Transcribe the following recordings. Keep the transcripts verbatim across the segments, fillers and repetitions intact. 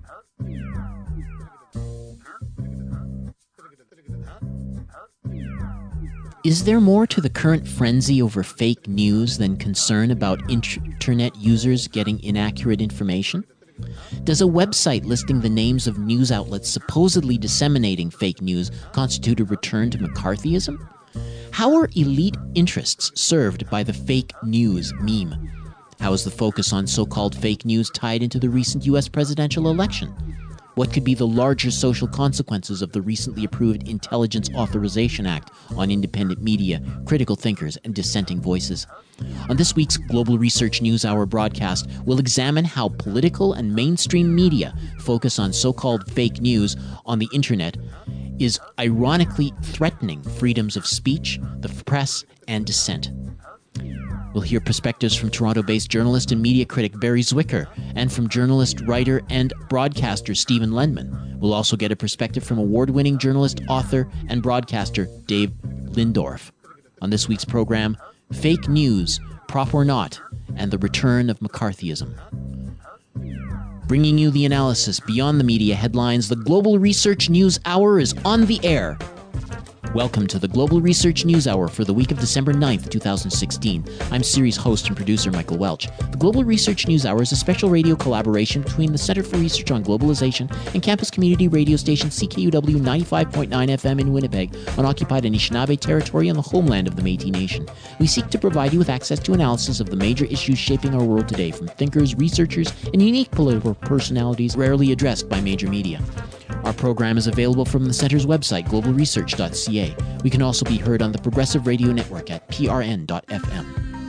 Is there more to the current frenzy over fake news than concern about internet users getting inaccurate information? Does a website listing the names of news outlets supposedly disseminating fake news constitute a return to McCarthyism? How are elite interests served by the fake news meme? How is the focus on so-called fake news tied into the recent U S presidential election? What could be the larger social consequences of the recently approved Intelligence Authorization Act on independent media, critical thinkers, and dissenting voices? On this week's Global Research News Hour broadcast, we'll examine how political and mainstream media focus on so-called fake news on the internet is ironically threatening freedoms of speech, the press, and dissent. We'll hear perspectives from Toronto-based journalist and media critic Barry Zwicker and from journalist, writer, and broadcaster Stephen Lendman. We'll also get a perspective from award-winning journalist, author, and broadcaster Dave Lindorf. On this week's program, Fake News, Prop or Not, and the Return of McCarthyism. Bringing you the analysis beyond the media headlines, the Global Research News Hour is on the air. Welcome to the Global Research News Hour for the week of December ninth, twenty sixteen. I'm series host and producer Michael Welch. The Global Research News Hour is a special radio collaboration between the Center for Research on Globalization and campus community radio station C K U W ninety-five point nine F M in Winnipeg on occupied Anishinaabe territory on the homeland of the Métis Nation. We seek to provide you with access to analysis of the major issues shaping our world today from thinkers, researchers, and unique political personalities rarely addressed by major media. Our program is available from the Center's website, global research dot c a. We can also be heard on the Progressive Radio Network at p r n dot f m.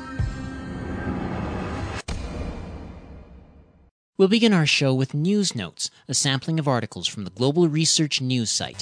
We'll begin our show with News Notes, a sampling of articles from the Global Research News site.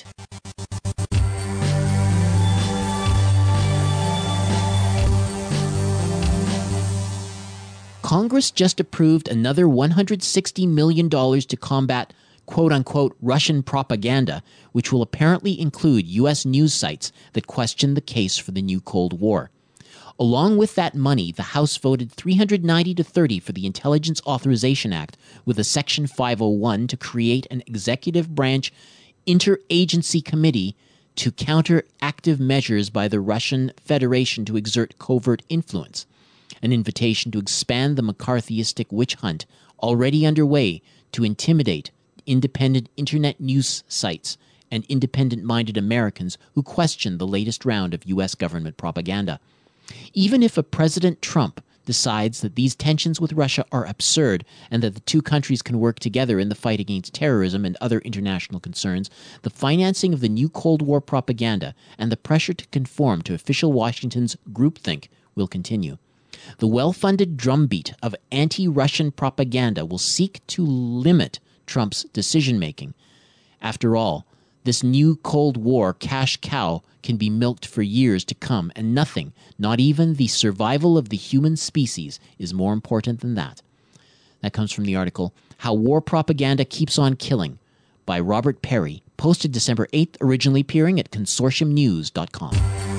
Congress just approved another one hundred sixty million dollars to combat quote-unquote Russian propaganda, which will apparently include U S news sites that question the case for the new Cold War. Along with that money, the House voted three hundred ninety to thirty for the Intelligence Authorization Act with a Section five oh one to create an executive branch interagency committee to counter active measures by the Russian Federation to exert covert influence, an invitation to expand the McCarthyistic witch hunt already underway to intimidate independent internet news sites and independent-minded Americans who question the latest round of U S government propaganda. Even if a President Trump decides that these tensions with Russia are absurd and that the two countries can work together in the fight against terrorism and other international concerns, the financing of the new Cold War propaganda and the pressure to conform to official Washington's groupthink will continue. The well-funded drumbeat of anti-Russian propaganda will seek to limit Trump's decision-making. After all, this new Cold War cash cow can be milked for years to come, and nothing, not even the survival of the human species, is more important than that. That comes from the article, How War Propaganda Keeps on Killing, by Robert Perry, posted December eighth, originally appearing at consortium news dot com.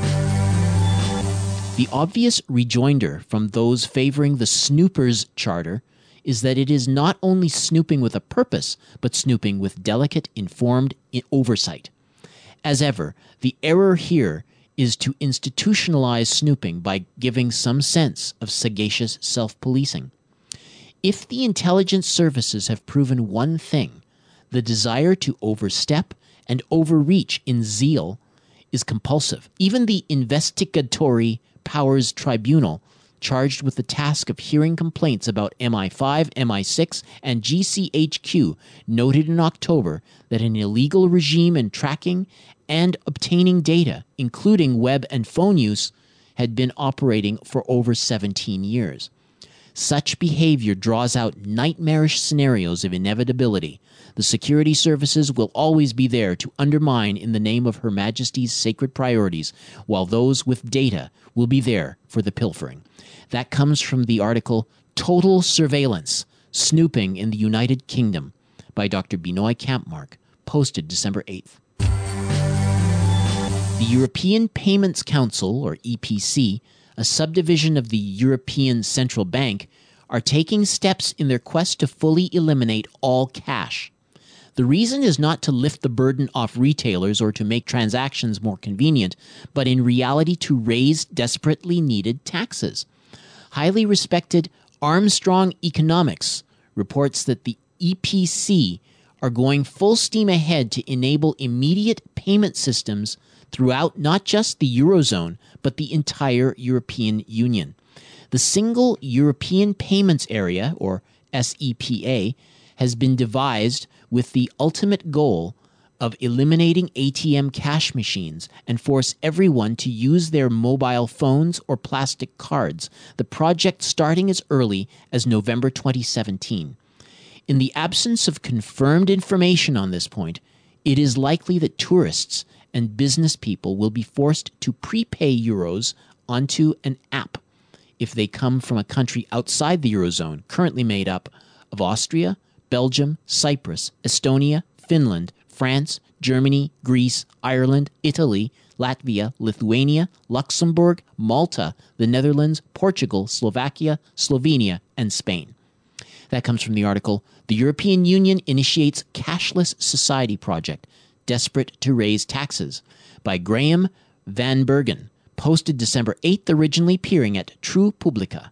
The obvious rejoinder from those favoring the snooper's charter is that it is not only snooping with a purpose, but snooping with delicate, informed oversight. As ever, the error here is to institutionalize snooping by giving some sense of sagacious self-policing. If the intelligence services have proven one thing, the desire to overstep and overreach in zeal is compulsive. Even the Investigatory Powers Tribunal, charged with the task of hearing complaints about M I five, M I six, and G C H Q, noted in October that an illegal regime in tracking and obtaining data, including web and phone use, had been operating for over seventeen years. Such behavior draws out nightmarish scenarios of inevitability. The security services will always be there to undermine in the name of Her Majesty's sacred priorities, while those with data will be there for the pilfering. That comes from the article Total Surveillance, Snooping in the United Kingdom by Doctor Binoy Kampmark, posted December eighth. The European Payments Council, or E P C, a subdivision of the European Central Bank, are taking steps in their quest to fully eliminate all cash. The reason is not to lift the burden off retailers or to make transactions more convenient, but in reality to raise desperately needed taxes. Highly respected Armstrong Economics reports that the E P C are going full steam ahead to enable immediate payment systems throughout not just the Eurozone, but the entire European Union. The Single European Payments Area, or S E P A, has been devised with the ultimate goal of eliminating A T M cash machines and force everyone to use their mobile phones or plastic cards, the project starting as early as November twenty seventeen. In the absence of confirmed information on this point, it is likely that tourists and business people will be forced to prepay euros onto an app if they come from a country outside the Eurozone, currently made up of Austria, Belgium, Cyprus, Estonia, Finland, France, Germany, Greece, Ireland, Italy, Latvia, Lithuania, Luxembourg, Malta, the Netherlands, Portugal, Slovakia, Slovenia, and Spain. That comes from the article, The European Union Initiates Cashless Society Project, Desperate to Raise Taxes, by Graham Van Bergen, posted December eighth, originally appearing at True Publica.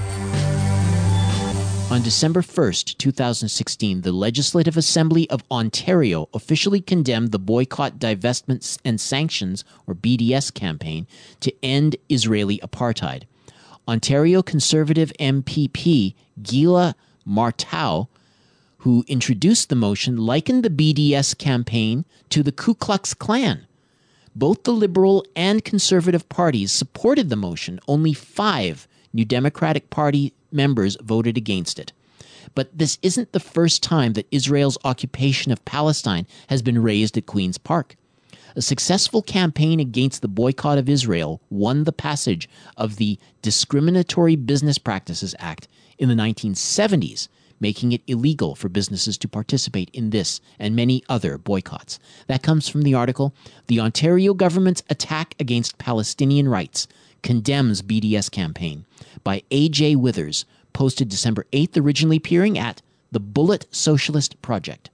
On December first, twenty sixteen, the Legislative Assembly of Ontario officially condemned the Boycott, Divestment and Sanctions, or B D S, campaign to end Israeli apartheid. Ontario Conservative M P P Gila Martow, who introduced the motion, likened the B D S campaign to the Ku Klux Klan. Both the Liberal and Conservative parties supported the motion. Only five New Democratic Party members voted against it. But this isn't the first time that Israel's occupation of Palestine has been raised at Queen's Park. A successful campaign against the boycott of Israel won the passage of the Discriminatory Business Practices Act in the nineteen seventies, making it illegal for businesses to participate in this and many other boycotts. That comes from the article, The Ontario Government's Attack Against Palestinian Rights Condemns B D S Campaign, by A J Withers, posted December eighth, originally appearing at The Bullet Socialist Project.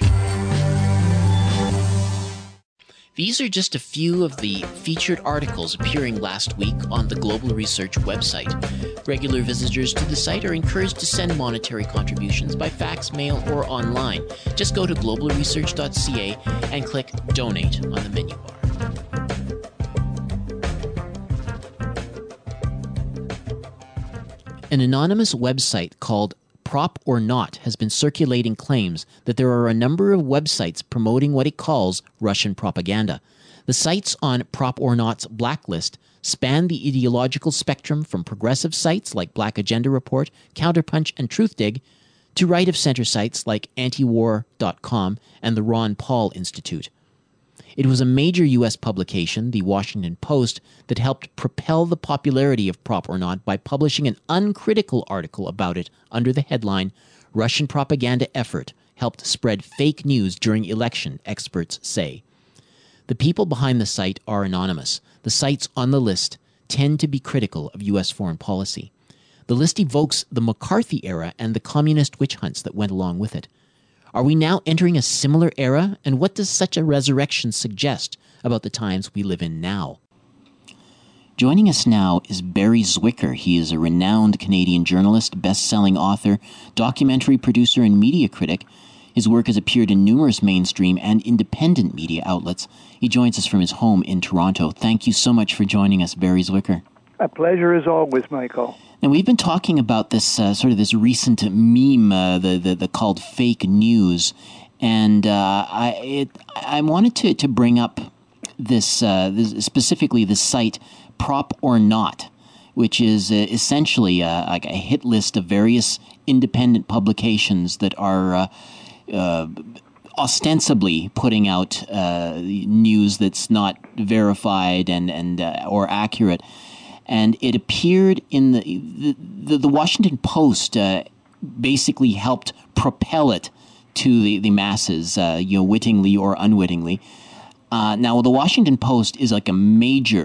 These are just a few of the featured articles appearing last week on the Global Research website. Regular visitors to the site are encouraged to send monetary contributions by fax, mail, or online. Just go to global research dot c a and click Donate on the menu bar. An anonymous website called Prop or Not has been circulating claims that there are a number of websites promoting what it calls Russian propaganda. The sites on Prop or Not's blacklist span the ideological spectrum from progressive sites like Black Agenda Report, Counterpunch, and Truthdig to right-of-center sites like antiwar dot com and the Ron Paul Institute. It was a major U S publication, the Washington Post, that helped propel the popularity of Prop or Not by publishing an uncritical article about it under the headline, Russian Propaganda Effort Helped Spread Fake News During Election, Experts Say. The people behind the site are anonymous. The sites on the list tend to be critical of U S foreign policy. The list evokes the McCarthy era and the communist witch hunts that went along with it. Are we now entering a similar era, and what does such a resurrection suggest about the times we live in now? Joining us now is Barry Zwicker. He is a renowned Canadian journalist, best-selling author, documentary producer, and media critic. His work has appeared in numerous mainstream and independent media outlets. He joins us from his home in Toronto. Thank you so much for joining us, Barry Zwicker. A pleasure as always, Michael. Now, we've been talking about this uh, sort of this recent meme, uh, the, the the called fake news, and uh, I it, I wanted to, to bring up this, uh, this specifically the site Prop or Not, which is uh, essentially uh, like a hit list of various independent publications that are uh, uh, ostensibly putting out uh, news that's not verified and and uh, or accurate. And it appeared in the the, the, the Washington Post uh, basically helped propel it to the, the masses, uh, you know, wittingly or unwittingly. Uh, now, the Washington Post is like a major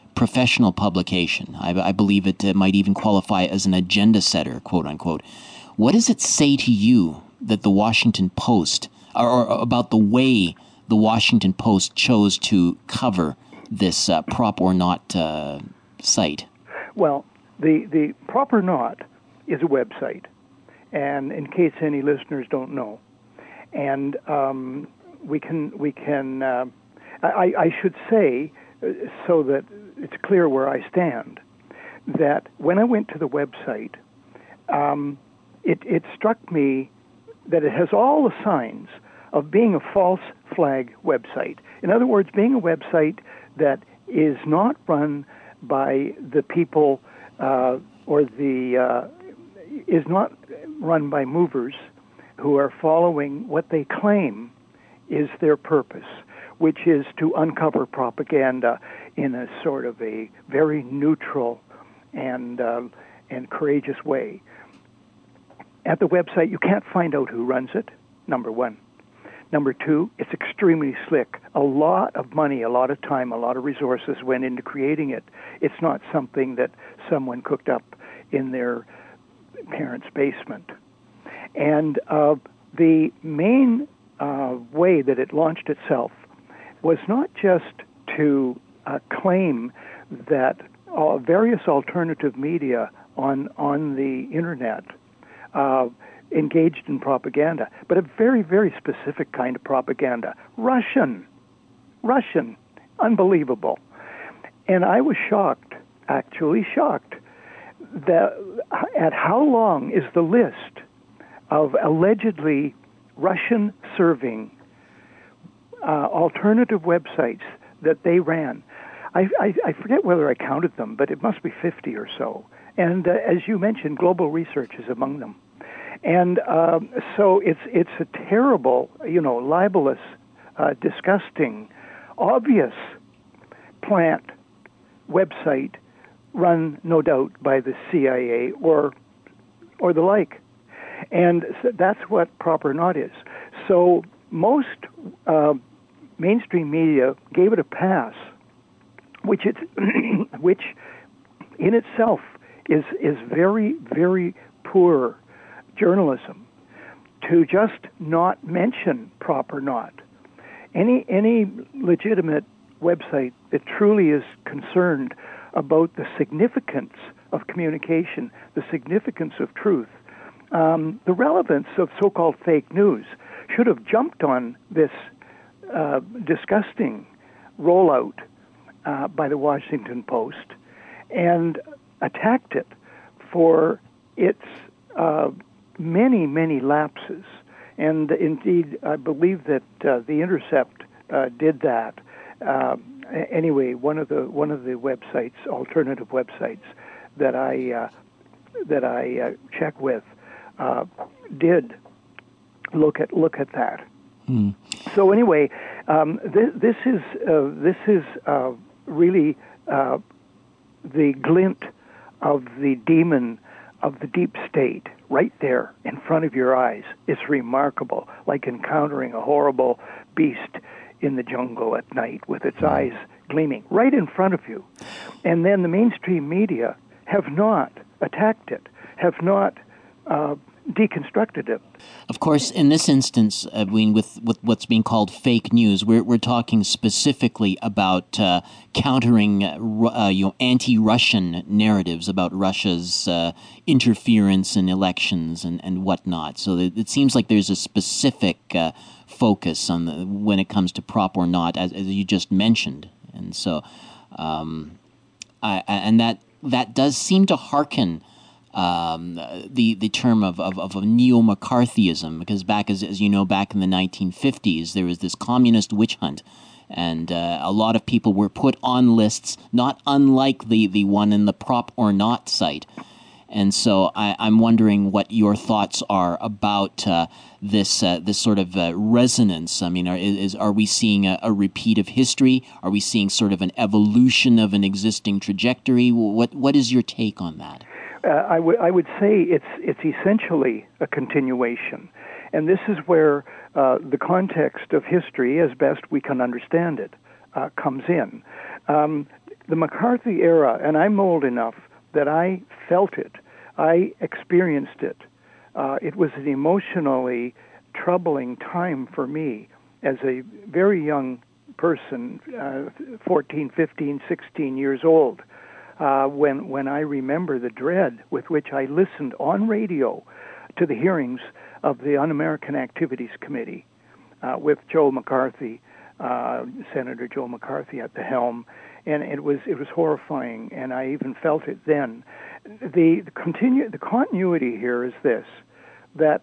professional publication. I, I believe it uh, might even qualify as an agenda setter, quote unquote. What does it say to you that the Washington Post, or, or about the way the Washington Post chose to cover this uh, Prop or Not uh, site? Well, the, the Prop or Not is a website, and in case any listeners don't know, and um, we can we can uh, I, I should say, uh, so that it's clear where I stand, that when I went to the website, um, it, it struck me that it has all the signs of being a false flag website. In other words, being a website that is not run by the people uh, or the uh, is not run by movers who are following what they claim is their purpose, which is to uncover propaganda in a sort of a very neutral and uh, and courageous way. At the website, you can't find out who runs it, number one. Number two, it's extremely slick. A lot of money, a lot of time, a lot of resources went into creating it. It's not something that someone cooked up in their parents' basement. And uh, the main uh, way that it launched itself was not just to uh, claim that uh, various alternative media on on the internet uh, engaged in propaganda, but a very, very specific kind of propaganda. Russian. Russian. Unbelievable. And I was shocked, actually shocked, that at how long is the list of allegedly Russian-serving uh, alternative websites that they ran. I, I, I forget whether I counted them, but it must be fifty or so. And uh, as you mentioned, Global Research is among them. And um, so it's it's a terrible, you know, libelous, uh, disgusting, obvious plant website run, no doubt, by the C I A or or the like. And so that's what Prop or Not is. So most uh, mainstream media gave it a pass, which it, which in itself is is very, very poor journalism, to just not mention Prop or Not. Any any legitimate website that truly is concerned about the significance of communication, the significance of truth, um, the relevance of so-called fake news, should have jumped on this uh, disgusting rollout uh, by the Washington Post and attacked it for its uh, many, many lapses. And indeed, I believe that uh, The Intercept uh, did that. Uh, anyway, one of the one of the websites, alternative websites that I uh, that I uh, check with, uh, did look at look at that. Mm. So anyway, um, this, this is uh, this is uh, really uh, the glint of the demon of the deep state right there in front of your eyes. It's remarkable, like encountering a horrible beast in the jungle at night with its eyes gleaming right in front of you. And then the mainstream media have not attacked it, have not uh, deconstructed it. Of course, in this instance, I mean, with, with what's being called fake news, we're we're talking specifically about uh, countering uh, you know anti-Russian narratives about Russia's uh, interference in elections and, and whatnot. So it, it seems like there's a specific uh, focus on the, when it comes to Prop or Not, as, as you just mentioned, and so um, I, and that that does seem to hearken. Um, the the term of, of, of neo-McCarthyism, because back, as, as you know, back in the nineteen fifties, there was this communist witch hunt, and uh, a lot of people were put on lists, not unlike the, the one in the Prop or Not site. And so I, I'm wondering what your thoughts are about uh, this uh, this sort of uh, resonance. I mean, are, is, are we seeing a, a repeat of history? Are we seeing sort of an evolution of an existing trajectory? What what is your take on that? Uh, I would I would say it's it's essentially a continuation, and this is where uh, the context of history, as best we can understand it, uh, comes in. Um, the McCarthy era, and I'm old enough that I felt it, I experienced it. Uh, it was an emotionally troubling time for me as a very young person, uh, fourteen, fifteen, sixteen years old, uh, when when I remember the dread with which I listened on radio to the hearings of the Un-American Activities Committee uh, with Joe McCarthy, uh, Senator Joe McCarthy at the helm, and it was it was horrifying, and I even felt it then. The, the continue the continuity here is this: that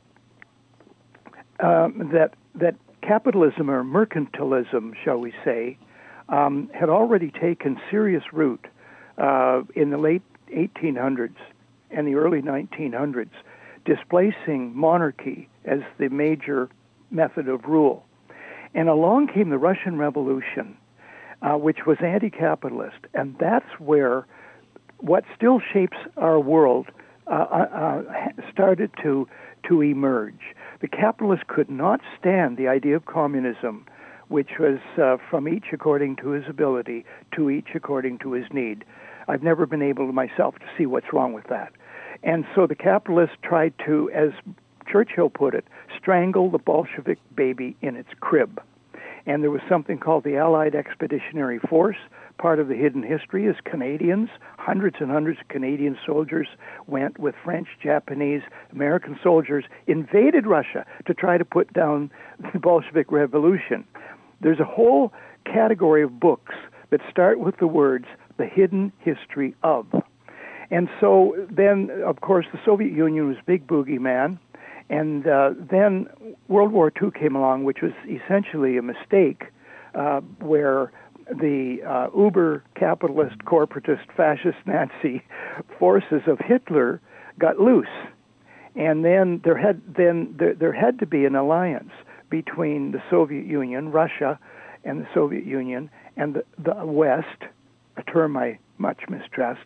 um, that that capitalism or mercantilism, shall we say, um, had already taken serious root uh, in the late eighteen hundreds and the early nineteen hundreds, displacing monarchy as the major method of rule. And along came the Russian Revolution, uh, which was anti-capitalist, and that's where what still shapes our world uh, uh, started to to emerge. The capitalists could not stand the idea of communism, which was uh, from each according to his ability, to each according to his need. I've never been able myself to see what's wrong with that. And so the capitalists tried to, as Churchill put it, strangle the Bolshevik baby in its crib. And there was something called the Allied Expeditionary Force. Part of the hidden history is Canadians. Hundreds and hundreds of Canadian soldiers went with French, Japanese, American soldiers, invaded Russia to try to put down the Bolshevik Revolution. There's a whole category of books that start with the words, the hidden history of. And so then, of course, the Soviet Union was big boogeyman. And uh, then World War Two came along, which was essentially a mistake, uh, where the uh, uber-capitalist, corporatist, fascist, Nazi forces of Hitler got loose. And then there had then there, there had to be an alliance between the Soviet Union, Russia, and the Soviet Union, and the, the West, a term I much mistrust,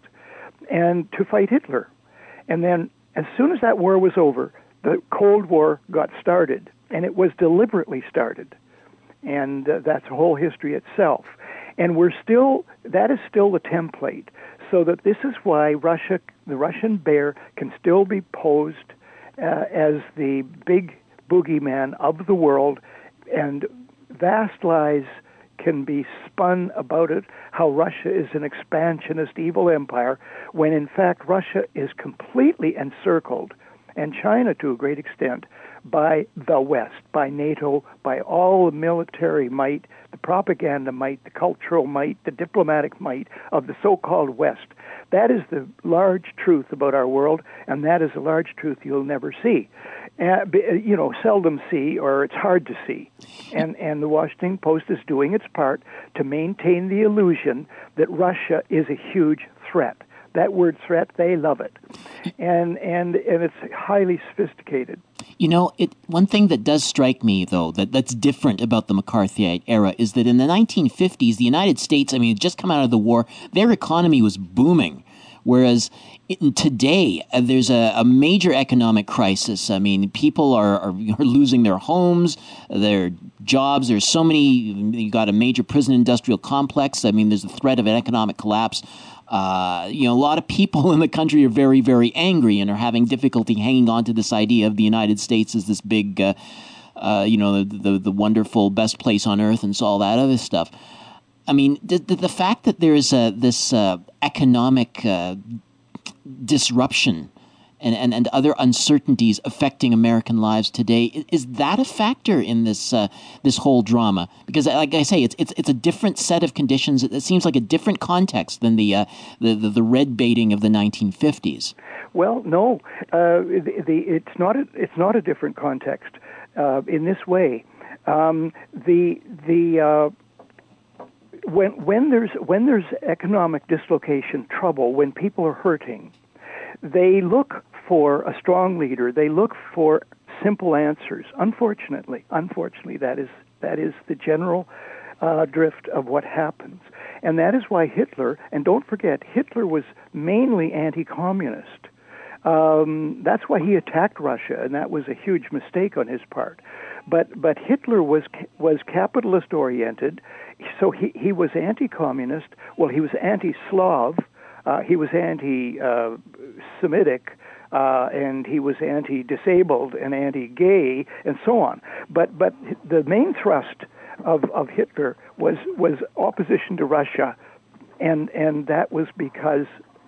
and to fight Hitler. And then as soon as that war was over, the Cold War got started, and it was deliberately started. And uh, that's a whole history itself. And we're still, that is still the template, so that this is why Russia, the Russian bear, can still be posed uh, as the big boogeyman of the world, and vast lies can be spun about it, how Russia is an expansionist evil empire, when in fact Russia is completely encircled, and China to a great extent, by the West, by NATO, by all the military might, the propaganda might, the cultural might, the diplomatic might of the so-called West. That is the large truth about our world, and that is a large truth you'll never see. Uh, you know, seldom see, or it's hard to see. And, and the Washington Post is doing its part to maintain the illusion that Russia is a huge threat. That word threat, they love it. And and and it's highly sophisticated. You know, it one thing that does strike me, though, that, that's different about the McCarthyite era is that in the nineteen fifties, the United States, I mean, just come out of the war, their economy was booming. Whereas in today, uh, there's a, a major economic crisis. I mean, people are, are, are losing their homes, their jobs. There's so many, you got a major prison industrial complex. I mean, there's the threat of an economic collapse. Uh, you know, a lot of people in the country are very, very angry and are having difficulty hanging on to this idea of the United States as this big, uh, uh, you know, the, the the wonderful best place on earth and so all that other stuff. I mean, the, the, the fact that there is uh, this uh, economic uh, disruption and, and, and other uncertainties affecting American lives today, is, is that a factor in this uh, this whole drama? Because, like I say, it's it's it's a different set of conditions. It, it seems like a different context than the uh, the, the the red baiting of the nineteen fifties. Well, no, uh, the, the, it's not a, it's not a different context uh, in this way. Um, the the uh, when when there's when there's economic dislocation, trouble, when people are hurting, they look for a strong leader. They look for simple answers. Unfortunately, unfortunately, that is that is the general uh, drift of what happens, and that is why Hitler. And don't forget, Hitler was mainly anti-communist. Um, that's why he attacked Russia, and that was a huge mistake on his part. But but Hitler was was capitalist oriented, so he, he was anti-communist. Well, he was anti-Slav, uh, he was anti-Semitic, uh, and he was anti-disabled and anti-gay, and so on. But but the main thrust of, of Hitler was was opposition to Russia, and and that was because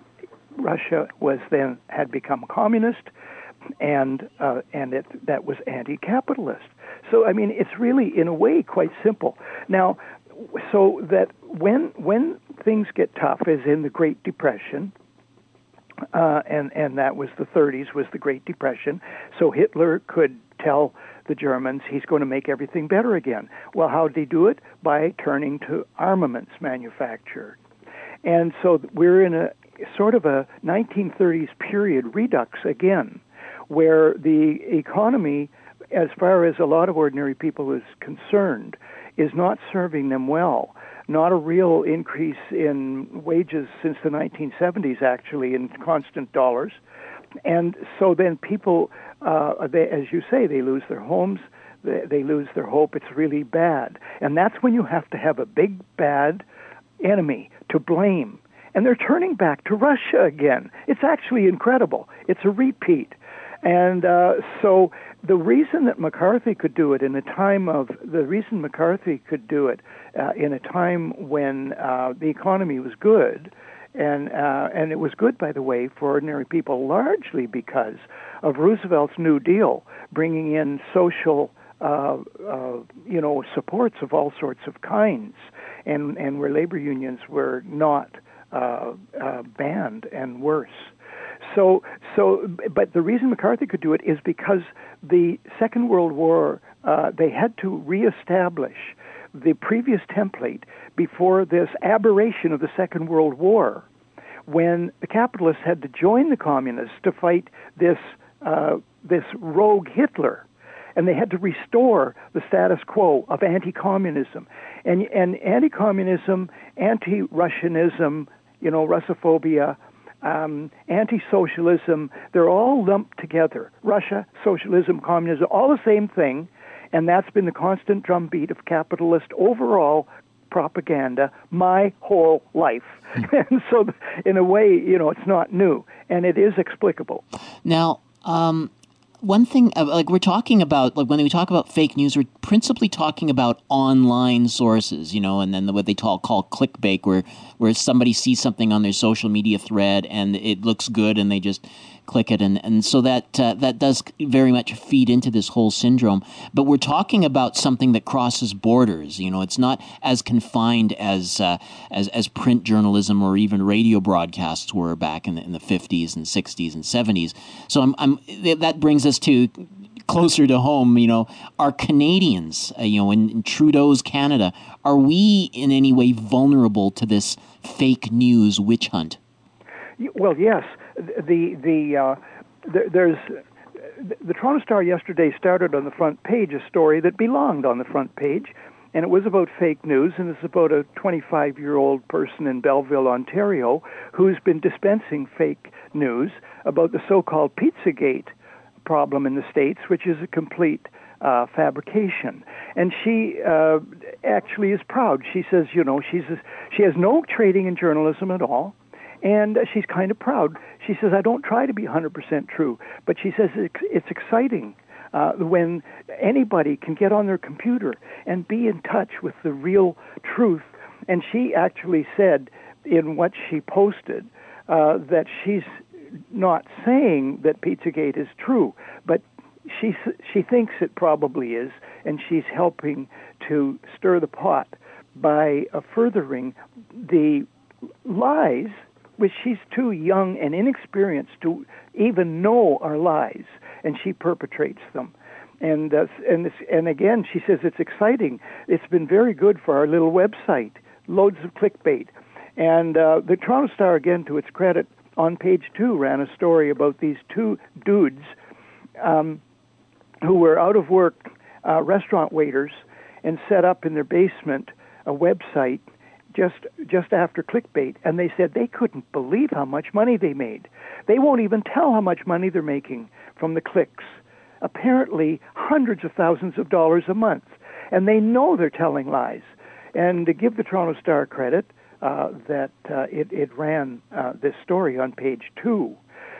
Russia was then had become communist, and uh, and it, that was anti-capitalist. So I mean, it's really in a way quite simple. Now, so that when when things get tough, as in the Great Depression, uh, and and that was the thirties, was the Great Depression. So Hitler could tell the Germans he's going to make everything better again. Well, how did he do it? By turning to armaments manufacture. And so we're in a sort of a nineteen thirties period redux again, where the economy, as far as a lot of ordinary people is concerned, is not serving them well. Not a real increase in wages since the nineteen seventies, actually, in constant dollars. And so then people, uh, they, as you say, they lose their homes, they, they lose their hope. It's really bad. And that's when you have to have a big, bad enemy to blame. And they're turning back to Russia again. It's actually incredible. It's a repeat. And uh, so the reason that McCarthy could do it in a time of, the reason McCarthy could do it uh, in a time when uh, the economy was good, and uh, and it was good, by the way, for ordinary people, largely because of Roosevelt's New Deal, bringing in social Uh, uh, you know, supports of all sorts of kinds, and, and where labor unions were not uh, uh, banned and worse. So, so, but the reason McCarthy could do it is because the Second World War, uh, they had to reestablish the previous template before this aberration of the Second World War, when the capitalists had to join the communists to fight this uh, this rogue Hitler. And they had to restore the status quo of anti-communism. And, and anti-communism, anti-Russianism, you know, Russophobia, um, anti-socialism, they're all lumped together. Russia, socialism, communism, all the same thing. And that's been the constant drumbeat of capitalist overall propaganda my whole life. And so in a way, you know, it's not new. And it is explicable. Now, um one thing, like we're talking about, like when we talk about fake news, we're principally talking about online sources, you know, and then what they call, call clickbait, where where somebody sees something on their social media thread and it looks good and they just click it. And, and so that uh, that does very much feed into this whole syndrome. But we're talking about something that crosses borders. You know, it's not as confined as uh, as, as print journalism or even radio broadcasts were back in the, in the fifties and sixties and seventies. So I'm, I'm that brings us to closer to home. You know, are Canadians, uh, you know, in, in Trudeau's Canada, are we in any way vulnerable to this fake news witch hunt? Well, yes. The the uh, there's the Toronto Star yesterday started on the front page a story that belonged on the front page, and it was about fake news, and it's about a twenty-five-year-old person in Belleville, Ontario, who's been dispensing fake news about the so-called Pizzagate problem in the States, which is a complete uh, fabrication. And she uh, actually is proud. She says, you know, she's a, she has no training in journalism at all. And she's kind of proud. She says, I don't try to be one hundred percent true. But she says it's, it's exciting uh, when anybody can get on their computer and be in touch with the real truth. And she actually said in what she posted uh, that she's not saying that Pizzagate is true, but she, she thinks it probably is, and she's helping to stir the pot by uh, furthering the lies, which she's too young and inexperienced to even know are lies, and she perpetrates them. And uh, and this, and again, she says it's exciting. It's been very good for our little website. Loads of clickbait. And uh, the Toronto Star, again, to its credit, on page two ran a story about these two dudes um, who were out of work uh, restaurant waiters and set up in their basement a website just just after clickbait, and they said they couldn't believe how much money they made. They won't even tell how much money they're making from the clicks. Apparently, hundreds of thousands of dollars a month, and they know they're telling lies. And to give the Toronto Star credit, uh, that uh, it, it ran uh, this story on page two.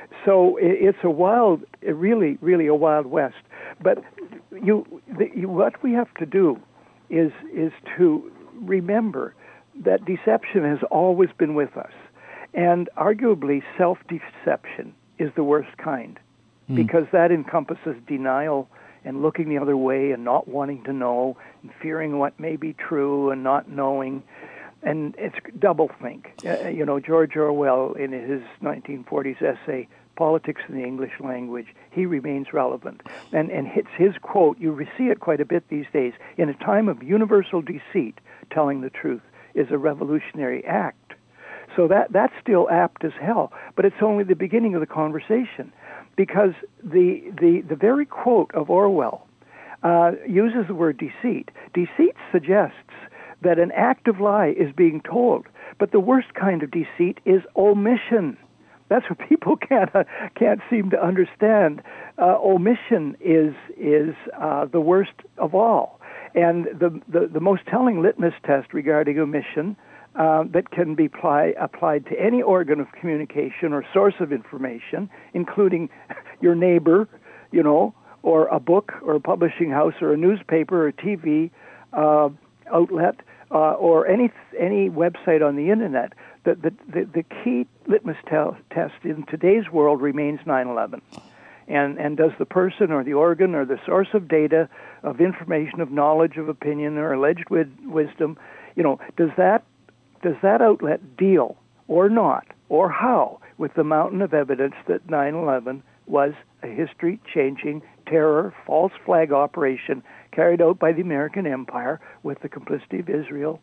So it, it's a wild, really, really a wild west. But you, the, you, what we have to do is is to remember that deception has always been with us. And arguably, self-deception is the worst kind, mm. because that encompasses denial and looking the other way and not wanting to know and fearing what may be true and not knowing. And it's doublethink. Uh, you know, George Orwell, in his nineteen forties essay, Politics in the English Language, he remains relevant. And, and it's his quote, you see it quite a bit these days, in a time of universal deceit, telling the truth is a revolutionary act. So that that's still apt as hell, but it's only the beginning of the conversation, because the the, the very quote of Orwell uh, uses the word deceit. Deceit suggests that an active lie is being told, but the worst kind of deceit is omission. That's what people can't uh, can't seem to understand. Uh, omission is is uh, the worst of all, and the, the the most telling litmus test regarding omission uh, that can be apply, applied to any organ of communication or source of information, including your neighbor, you know, or a book, or a publishing house, or a newspaper, or a T V uh, outlet, uh, or any any website on the internet. The, the, the, the key litmus te- test in today's world remains nine eleven. And, and does the person or the organ or the source of data, of information, of knowledge, of opinion, or alleged wid- wisdom, you know, does that does that outlet deal or not, or how, with the mountain of evidence that nine eleven was a history-changing terror, false flag operation carried out by the American Empire with the complicity of Israel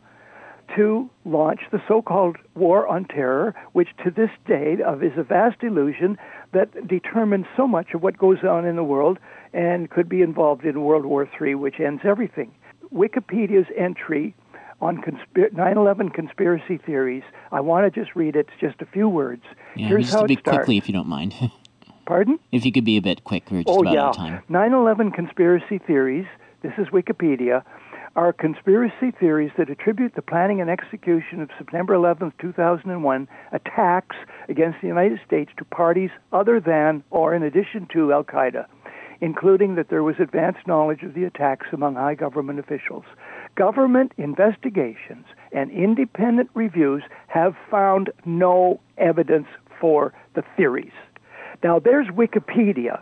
to launch the so-called War on Terror, which to this day is a vast illusion that determines so much of what goes on in the world and could be involved in World War Three, which ends everything. Wikipedia's entry on conspir- nine eleven conspiracy theories, I want to just read it. It's just a few words. Yeah, Here's just how a bit it starts. quickly, if you don't mind. Pardon? If you could be a bit quick, we're just oh, about yeah. out of time. nine eleven conspiracy theories, this is Wikipedia, are conspiracy theories that attribute the planning and execution of September eleventh, two thousand one attacks against the United States to parties other than or in addition to Al-Qaeda, including that there was advanced knowledge of the attacks among high government officials. Government investigations and independent reviews have found no evidence for the theories. Now, there's Wikipedia,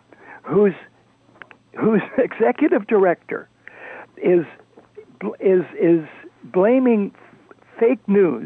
whose whose executive director is is is blaming fake news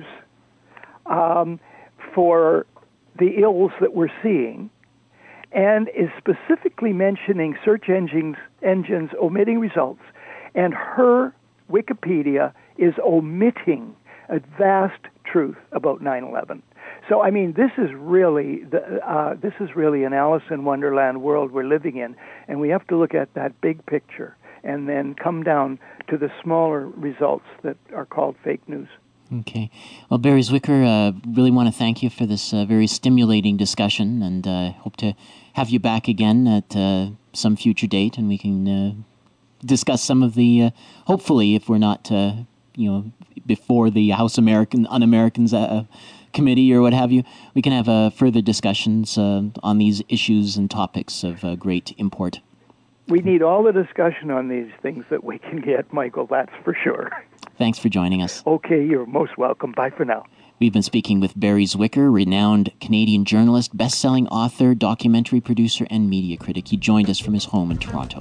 um, for the ills that we're seeing, and is specifically mentioning search engines engines omitting results, and her Wikipedia is omitting a vast truth about nine eleven. So, I mean, this is really the, uh, this is really an Alice in Wonderland world we're living in, and we have to look at that big picture and then come down to the smaller results that are called fake news. Okay. Well, Barry Zwicker, uh, really want to thank you for this uh, very stimulating discussion, and uh, hope to have you back again at uh, some future date, and we can uh, discuss some of the, uh, hopefully, if we're not, uh, you know, before the House American Un-Americans uh, committee or what have you, we can have uh, further discussions uh, on these issues and topics of uh, great import. We need all the discussion on these things that we can get, Michael, that's for sure. Thanks for joining us. Okay, you're most welcome. Bye for now. We've been speaking with Barry Zwicker, renowned Canadian journalist, best-selling author, documentary producer, and media critic. He joined us from his home in Toronto.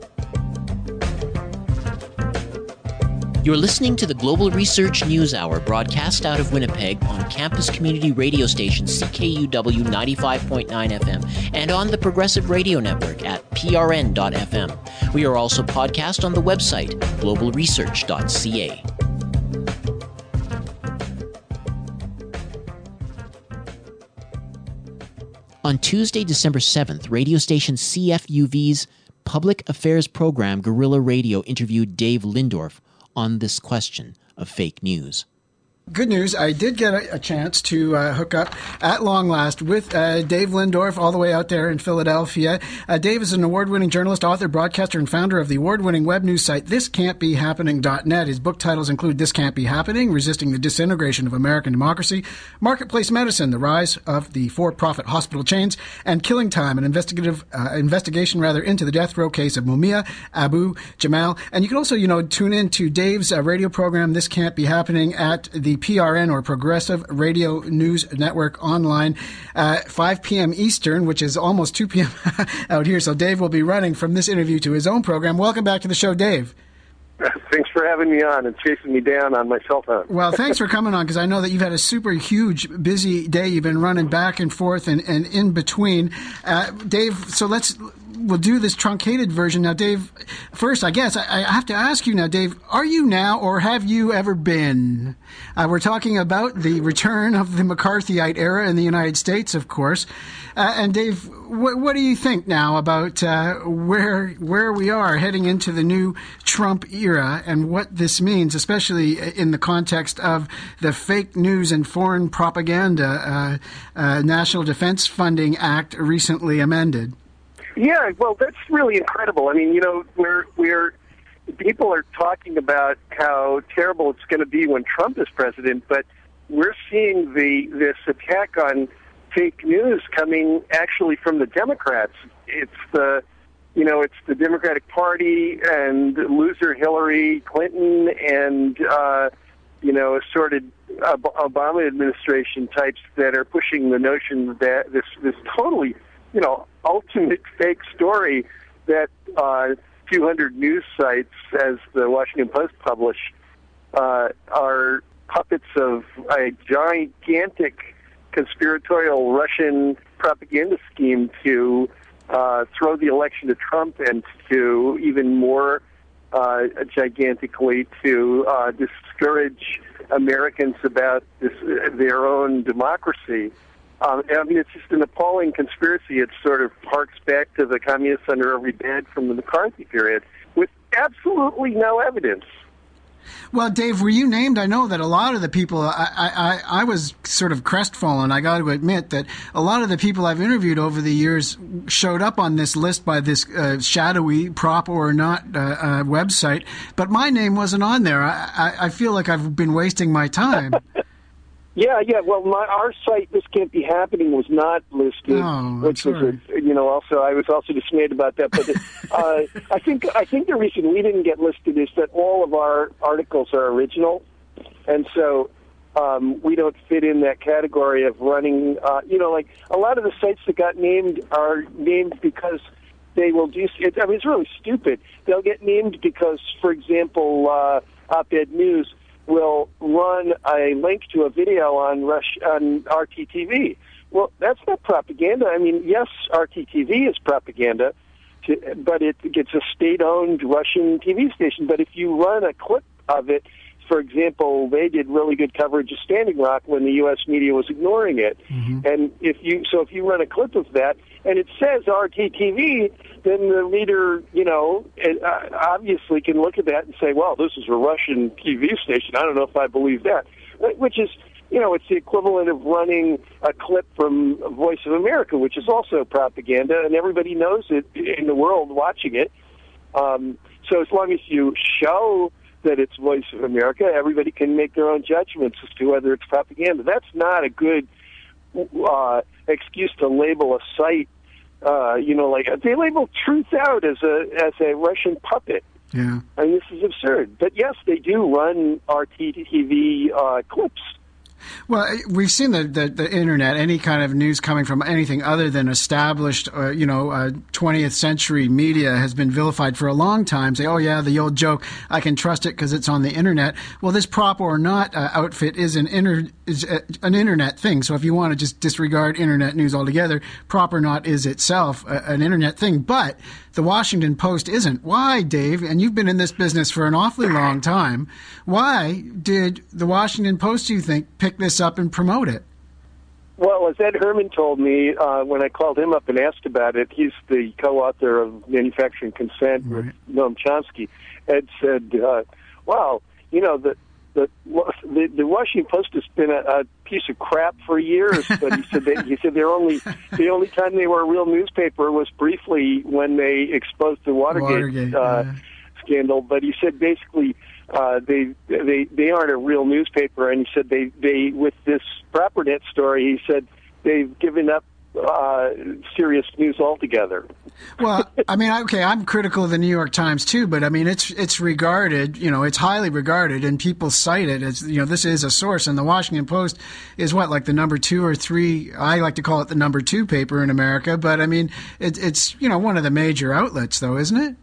You're listening to the Global Research News Hour, broadcast out of Winnipeg on campus community radio station C K U W ninety-five point nine F M and on the Progressive Radio Network at P R N dot F M. We are also podcast on the website global research dot C A. On Tuesday, December seventh, radio station C F U V's public affairs program Guerrilla Radio interviewed Dave Lindorf on this question of fake news. Good news, I did get a, a chance to uh, hook up at long last with uh, Dave Lindorf all the way out there in Philadelphia. Uh, Dave is an award-winning journalist, author, broadcaster, and founder of the award-winning web news site this can't be happening dot net. His book titles include This Can't Be Happening, Resisting the Disintegration of American Democracy, Marketplace Medicine, The Rise of the For-Profit Hospital Chains, and Killing Time, an investigative uh, investigation rather into the death row case of Mumia Abu Jamal. And you can also, you know, tune in to Dave's uh, radio program, This Can't Be Happening, at the P R N, or Progressive Radio News Network, online, uh, five p.m. Eastern, which is almost two p.m. out here. So Dave will be running from this interview to his own program. Welcome back to the show, Dave. Thanks for having me on and chasing me down on my cell phone. Well, thanks for coming on, because I know that you've had a super huge, busy day. You've been running back and forth and, and in between. Uh, Dave, so let's... We'll do this truncated version. Now, Dave, first, I guess, I, I have to ask you now, Dave, are you now or have you ever been? Uh, we're talking about the return of the McCarthyite era in the United States, of course. Uh, and, Dave, wh- what do you think now about uh, where where we are heading into the new Trump era and what this means, especially in the context of the Fake News and Foreign Propaganda uh, uh, National Defense Funding Act recently amended? Yeah, well, that's really incredible. I mean, you know, we're we're people are talking about how terrible it's going to be when Trump is president, but we're seeing the this attack on fake news coming actually from the Democrats. It's the you know, it's the Democratic Party and loser Hillary Clinton and uh, you know, assorted Obama administration types that are pushing the notion that this this totally, you know, ultimate fake story that uh, two hundred news sites, as the Washington Post published, uh, are puppets of a gigantic conspiratorial Russian propaganda scheme to uh, throw the election to Trump and to even more uh, gigantically to uh, discourage Americans about this, their own democracy. Um, I mean, it's just an appalling conspiracy. It sort of harks back to the communists under every bed from the McCarthy period with absolutely no evidence. Well, Dave, were you named? I know that a lot of the people, I, I, I was sort of crestfallen. I got to admit that a lot of the people I've interviewed over the years showed up on this list by this uh, shadowy prop or not uh, uh, website, but my name wasn't on there. I, I, I feel like I've been wasting my time. Yeah, yeah. Well, my, our site, This Can't Be Happening, was not listed, oh, which was, a, you know, also I was also dismayed about that. But uh, I think I think the reason we didn't get listed is that all of our articles are original, and so um, we don't fit in that category of running. Uh, you know, like a lot of the sites that got named are named because they will do. It, I mean, it's really stupid. They'll get named because, for example, uh, Op-Ed News will run a link to a video on Rush on R T T V. Well, that's not propaganda. I mean, yes, R T T V is propaganda, to, but it, it's a state-owned Russian T V station. But if you run a clip of it, for example, they did really good coverage of Standing Rock when the U S media was ignoring it. Mm-hmm. And if you so if you run a clip of that and it says R T T V, then the reader, you know, uh, obviously can look at that and say, well, this is a Russian T V station. I don't know if I believe that. Which is, you know, it's the equivalent of running a clip from Voice of America, which is also propaganda, and everybody knows it in the world watching it. Um, so as long as you show that it's Voice of America, everybody can make their own judgments as to whether it's propaganda. That's not a good uh, excuse to label a site. Uh, you know, like they label Truth Out as a as a Russian puppet. Yeah, I mean, this is absurd. But yes, they do run R T T V uh, clips. Well, we've seen the, the, the internet, any kind of news coming from anything other than established, uh, you know, uh, twentieth century media has been vilified for a long time. Say, oh, yeah, the old joke, I can trust it because it's on the internet. Well, this prop or not uh, outfit is an inter, is a, an internet thing. So if you want to just disregard internet news altogether, prop or not is itself a, an internet thing. But the Washington Post isn't. Why, Dave? And you've been in this business for an awfully long time. Why did the Washington Post, do you think, pick this up and promote it? Well, as Ed Herman told me uh, when I called him up and asked about it, he's the co-author of Manufacturing Consent right. with Noam Chomsky. Ed said, uh, "Wow, you know the the, the the Washington Post has been a, a piece of crap for years. But he said they, he said they're only the only time they were a real newspaper was briefly when they exposed the Watergate, Watergate uh, yeah. scandal. But he said basically uh, they they they aren't a real newspaper. And he said they they with this ProperNet story, he said they've given up uh, serious news altogether. Well, I mean, okay, I'm critical of the New York Times too, but I mean, it's it's regarded, you know, it's highly regarded, and people cite it as, you know, this is a source. And the Washington Post is what, like the number two or three? I like to call it the number two paper in America, but I mean, it, it's you know one of the major outlets, though, isn't it?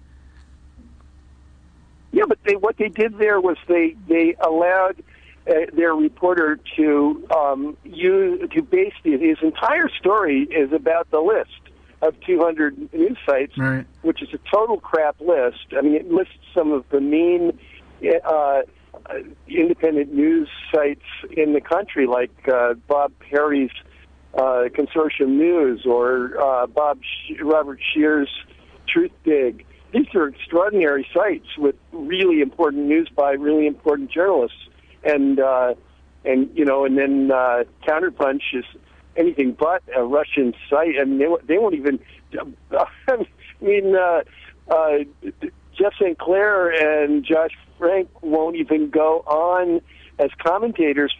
Yeah, but they, what they did there was they they allowed uh, their reporter to um, use to base the, his entire story is about the list of two hundred news sites, right. which is a total crap list. I mean, it lists some of the main uh, independent news sites in the country, like uh, Bob Perry's uh, Consortium News or uh, Bob Sh- Robert Shear's Truth Dig. These are extraordinary sites with really important news by really important journalists, and uh, and you know, and then uh, Counterpunch is anything but a Russian site. I mean, they, they won't even. I mean, uh, uh, Jeff Saint Clair and Josh Frank won't even go on as commentators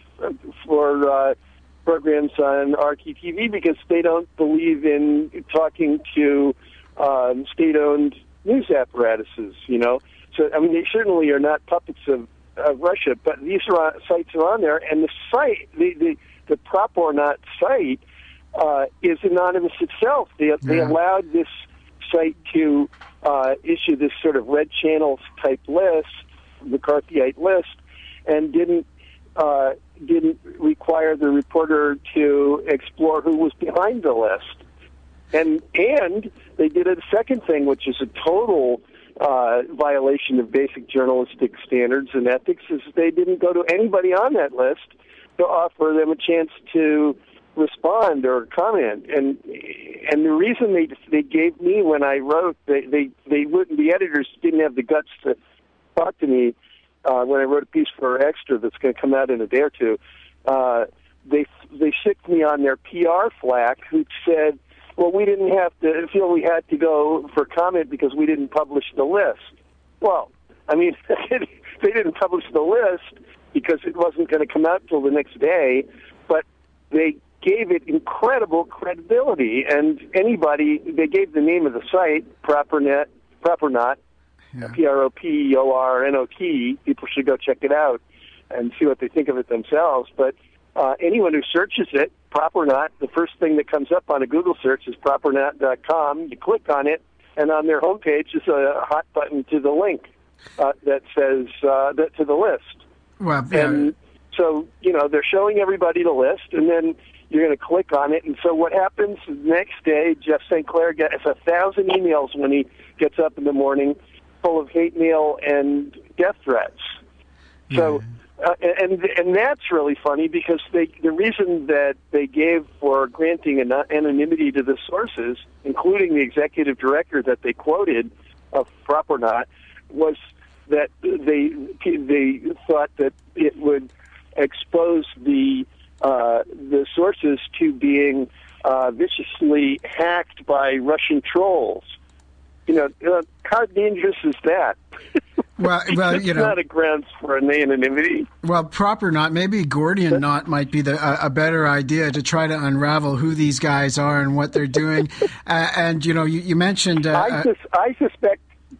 for uh, programs on R T T V because they don't believe in talking to um, state-owned news apparatuses. You know, so I mean, they certainly are not puppets of, of Russia. But these are on, sites are on there, and the site, the the The PropOrNot site uh, is anonymous itself. They, yeah. they allowed this site to uh, issue this sort of red channels type list, McCarthyite list, and didn't uh, didn't require the reporter to explore who was behind the list. And and they did a second thing, which is a total uh, violation of basic journalistic standards and ethics, is they didn't go to anybody on that list to offer them a chance to respond or comment. And and the reason they they gave me when I wrote, they they, they wouldn't, the editors didn't have the guts to talk to me uh, when I wrote a piece for Extra that's going to come out in a day or two. Uh, they they sicked me on their P R flack, who said, well, we didn't have to feel we had to go for comment because we didn't publish the list. Well, I mean, they didn't publish the list because it wasn't going to come out until the next day, but they gave it incredible credibility, and anybody, they gave the name of the site, ProperNet, ProperNot, yeah. P R O P O R N O T. People should go check it out and see what they think of it themselves, but uh, anyone who searches it, ProperNot, the first thing that comes up on a Google search is propernet dot com. You click on it, and on their homepage is a hot button to the link uh, that says, uh, that, to the list. Well, yeah. And so, you know, they're showing everybody the list, and then you're going to click on it. And so what happens the next day, Jeff Saint Clair gets a thousand emails when he gets up in the morning full of hate mail and death threats. Yeah. So, uh, and and that's really funny because they the reason that they gave for granting an anonymity to the sources, including the executive director that they quoted of ProperNot, was that they they thought that it would expose the uh, the sources to being uh, viciously hacked by Russian trolls. You know, uh, how dangerous is that? Well, well, you it's know, not a grounds for an anonymity. Well, ProperNot, maybe Gordian Knot might be the, a, a better idea to try to unravel who these guys are and what they're doing. uh, and you know, you, you mentioned. Uh, I, sus- I suspect.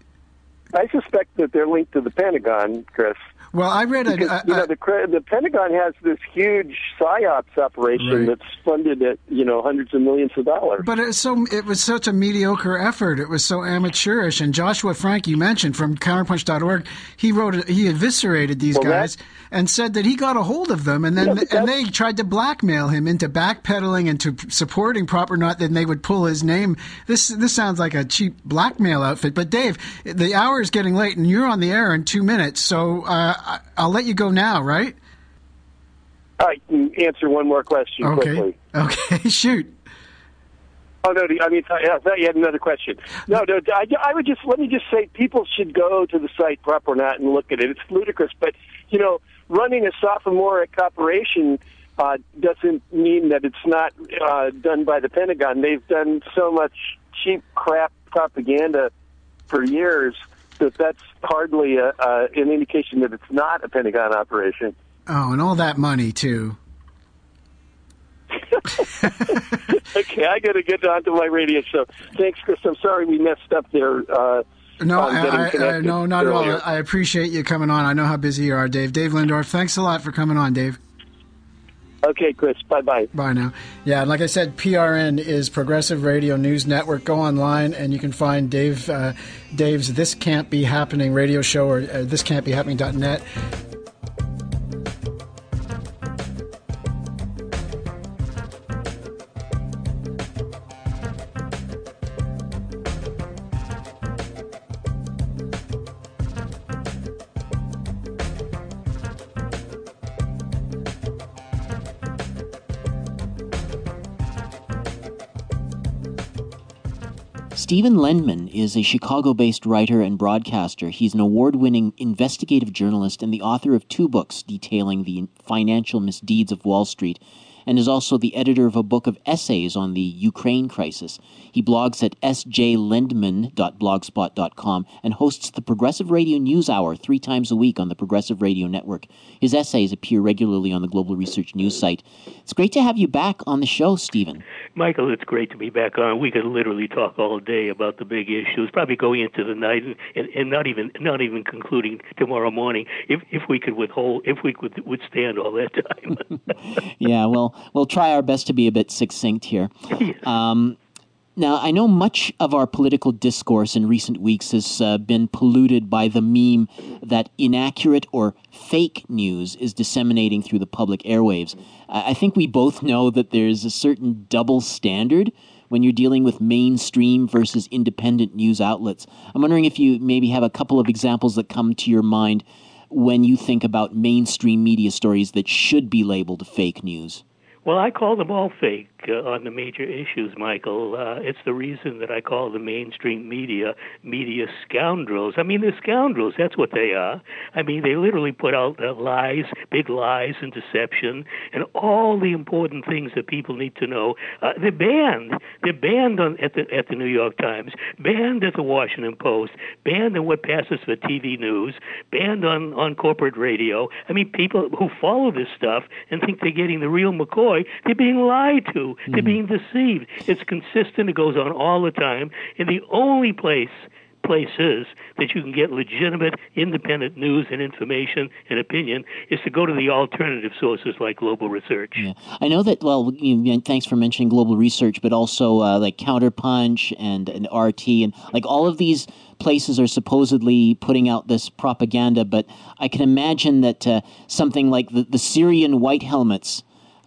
I suspect that they're linked to the Pentagon, Chris. Well, I read a, because, a, you know, the, the Pentagon has this huge psyops operation right. that's funded at, you know, hundreds of millions of dollars. But it's so it was such a mediocre effort. It was so amateurish. And Joshua Frank, you mentioned from counterpunch dot org, he wrote he eviscerated these well, guys and said that he got a hold of them, and then yeah, and they tried to blackmail him into backpedaling and to supporting ProperNot. Then they would pull his name. This this sounds like a cheap blackmail outfit. But Dave, the hour is getting late, and you're on the air in two minutes, so. Uh, I'll let you go now, right? I can answer one more question okay. quickly. Okay, shoot. Oh, no, I mean, I thought you had another question. No, no, I, I would just, let me just say, people should go to the site Proper Not and look at it. It's ludicrous, but, you know, running a sophomoric operation uh, doesn't mean that it's not uh, done by the Pentagon. They've done so much cheap crap propaganda for years that that's hardly a, uh, an indication that it's not a Pentagon operation. Oh, and all that money, too. Okay, I got to get on to my radio show. Thanks, Chris. I'm sorry we messed up there. Uh, no, I, I, no, not earlier. at all. I appreciate you coming on. I know how busy you are, Dave. Dave Lindorf, thanks a lot for coming on, Dave. Okay, Chris. Bye-bye. Bye now. Yeah, and like I said, P R N is Progressive Radio News Network. Go online and you can find Dave, uh, Dave's This Can't Be Happening radio show, or uh, this can't be happening dot net. Stephen Lendman is a Chicago-based writer and broadcaster. He's an award-winning investigative journalist and the author of two books detailing the financial misdeeds of Wall Street, and is also the editor of a book of essays on the Ukraine crisis. He blogs at s j lendman dot blogspot dot com and hosts the Progressive Radio News Hour three times a week on the Progressive Radio Network. His essays appear regularly on the Global Research News site. It's great to have you back on the show, Stephen. Michael, it's great to be back on. We could literally talk all day about the big issues, probably going into the night, and, and not even not even concluding tomorrow morning. If if we could withhold, if we could withstand all that time. Yeah, well, we'll try our best to be a bit succinct here. Yes. Um, now, I know much of our political discourse in recent weeks has uh, been polluted by the meme that inaccurate or fake news is disseminating through the public airwaves. Uh, I think we both know that there's a certain double standard when you're dealing with mainstream versus independent news outlets. I'm wondering if you maybe have a couple of examples that come to your mind when you think about mainstream media stories that should be labeled fake news. Well, I call them all fake uh, on the major issues, Michael. Uh, it's the reason that I call the mainstream media media scoundrels. I mean, they're scoundrels. That's what they are. I mean, they literally put out uh, lies, big lies and deception, and all the important things that people need to know. Uh, they're banned. They're banned on, at the at the New York Times, banned at the Washington Post, banned on what passes for T V news, banned on, on corporate radio. I mean, people who follow this stuff and think they're getting the real McCoy, they're being lied to. Mm-hmm. They're being deceived. It's consistent. It goes on all the time. And the only place places that you can get legitimate, independent news and information and opinion is to go to the alternative sources like Global Research. Yeah. I know that, well, you, thanks for mentioning Global Research, but also uh, like Counterpunch and, and R T, and like all of these places are supposedly putting out this propaganda, but I can imagine that uh, something like the, the Syrian white helmets,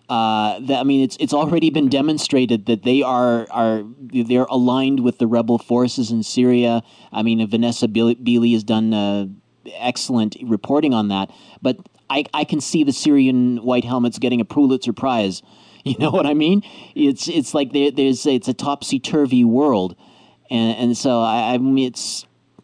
Uh, that, I mean, it's it's already been demonstrated that they are are they're aligned with the rebel forces in Syria. I mean, Vanessa Beeley has done uh, excellent reporting on that. But I I can see the Syrian white helmets getting a Pulitzer Prize. You know what I mean? It's it's like there, there's it's a topsy-turvy world, and and so I, I mean it's